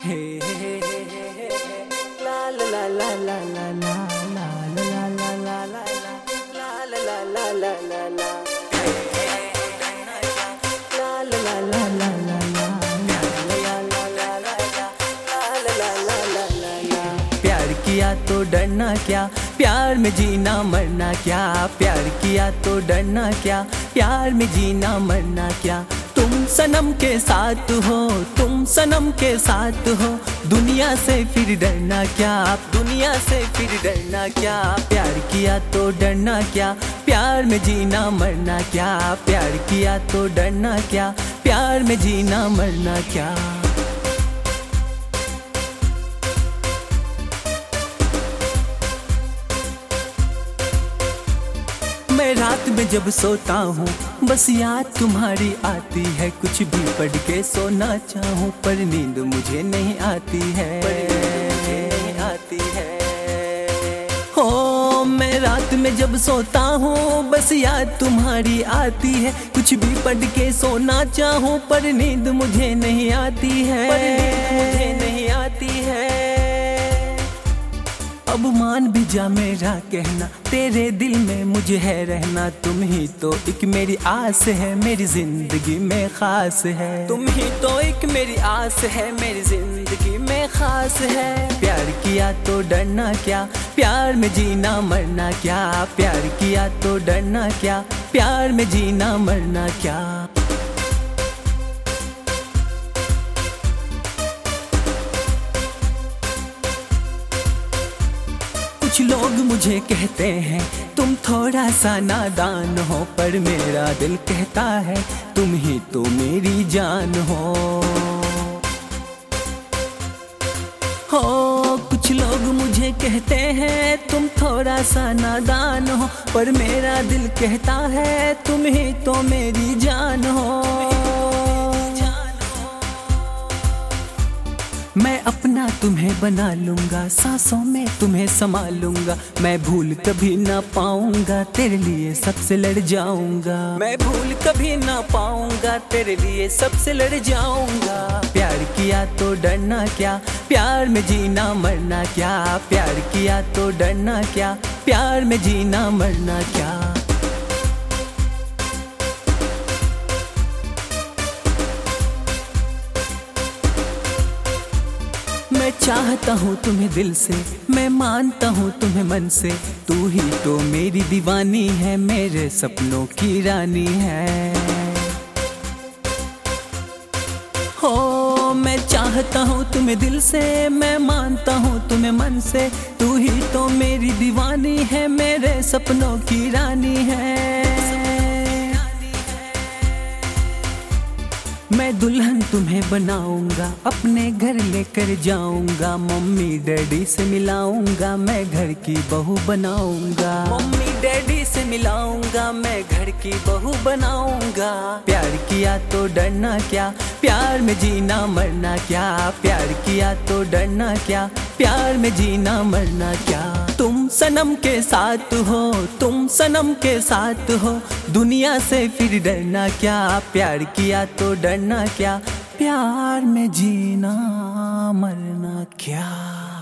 हे ला ला ला ला ला ला ला ला ला ला ला ला ला ला ला ला ला प्यार किया तो डरना क्या, प्यार में जीना मरना क्या। प्यार किया तो डरना क्या, प्यार में जीना मरना क्या। तुम सनम के साथ हो, तुम सनम के साथ हो, दुनिया से फिर डरना क्या, दुनिया से फिर डरना क्या। प्यार किया तो डरना क्या, प्यार में जीना मरना क्या। प्यार किया तो डरना क्या, प्यार में जीना मरना क्या। मैं रात में जब सोता हूँ बस याद तुम्हारी आती है। कुछ भी पढ़ के सोना चाहूँ पर नींद मुझे नहीं आती है, नहीं आती है। हो मैं रात में जब सोता हूँ बस याद तुम्हारी आती है। कुछ भी पढ़ के सोना चाहूँ पर नींद मुझे नहीं आती है, मुझे नहीं आती है। अब मान भी जा मेरा कहना, तेरे दिल में मुझे है रहना। तुम ही तो एक मेरी आस है, मेरी जिंदगी में खास है। तुम ही तो एक मेरी आस है, मेरी जिंदगी में खास है। प्यार किया तो डरना क्या, प्यार में जीना मरना क्या। प्यार किया तो डरना क्या, प्यार में जीना मरना क्या। कुछ लोग मुझे कहते हैं तुम थोड़ा सा नादान हो, पर मेरा दिल कहता है तुम ही तो मेरी जान हो। कुछ लोग मुझे कहते हैं तुम थोड़ा सा नादान हो, पर मेरा दिल कहता है तुम ही तो मेरी जान हो। मैं अपना तुम्हें बना लूंगा, सांसों में तुम्हें समा लूंगा। मैं भूल कभी ना पाऊंगा, तेरे लिए सबसे लड़ जाऊंगा। मैं भूल कभी ना पाऊंगा, तेरे लिए सबसे लड़ जाऊंगा। प्यार किया तो डरना क्या, प्यार में जीना मरना क्या। प्यार किया तो डरना क्या, प्यार में जीना मरना क्या। मैं चाहता हूँ तुम्हें दिल से, मैं मानता हूँ तुम्हें मन से। तू ही तो मेरी दीवानी है, मेरे सपनों की रानी है। हो मैं चाहता हूँ तुम्हें दिल से, मैं मानता हूँ तुम्हें मन से। तू ही तो मेरी दीवानी है, मेरे सपनों की रानी है। मैं दुल्हन तुम्हें बनाऊंगा, अपने घर लेकर जाऊंगा। मम्मी डैडी से मिलाऊंगा, मैं घर की बहू बनाऊंगा। मम्मी डैडी से मिलाऊंगा, मैं घर की बहू बनाऊंगा। प्यार किया तो डरना क्या, प्यार में जीना मरना क्या। प्यार किया तो डरना क्या, प्यार में जीना मरना क्या। तुम सनम के साथ हो, तुम सनम के साथ हो, दुनिया से फिर डरना क्या। प्यार किया तो डरना क्या, प्यार में जीना मरना क्या।